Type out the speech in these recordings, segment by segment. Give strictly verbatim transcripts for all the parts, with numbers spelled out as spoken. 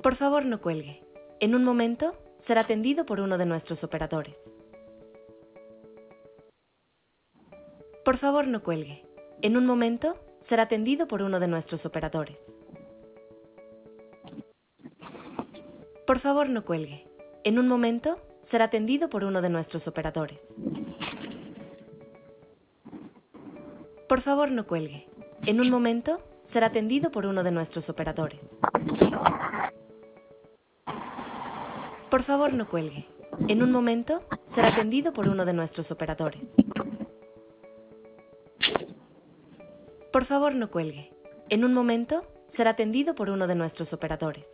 Por favor, no cuelgue. En un momento, será atendido por uno de nuestros operadores. Por favor, no cuelgue. En un momento, será atendido por uno de nuestros operadores. Por favor, no cuelgue. En un momento, será atendido por uno de nuestros operadores. Por favor, no cuelgue. En un momento, será atendido por uno de nuestros operadores. Por favor, no cuelgue. En un momento, será atendido por uno de nuestros operadores. Por favor, no cuelgue. En un momento, será atendido por uno de nuestros operadores.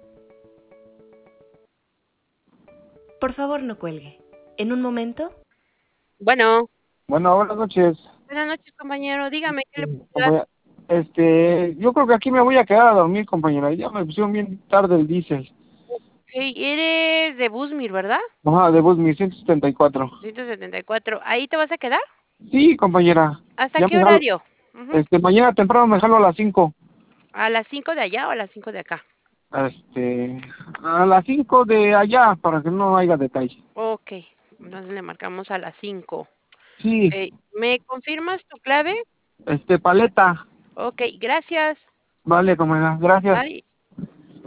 Por favor, no cuelgue. En un momento... Bueno, Bueno, buenas noches. buenas noches, compañero. Dígame, ¿qué le Sí, puedo ayudar? compañera. Este, yo creo que aquí me voy a quedar a dormir, compañera. Ya me pusieron bien tarde el diésel. Okey, eres de Busmir, ¿verdad? Ajá, de bus mil ciento setenta y cuatro. ciento setenta y cuatro. ¿Ahí te vas a quedar? Sí, compañera. ¿Hasta Ya qué me jalo. horario? Ujú. Este, mañana temprano me jalo a las cinco. ¿A las cinco de allá o a las cinco de acá? Este, a las cinco de allá, para que no haya detalle. Okey, entonces le marcamos a las cinco. Sí, Eh, ¿me confirmas tu clave? este, paleta. Okey, gracias. Vale, compañera. Gracias. Bye.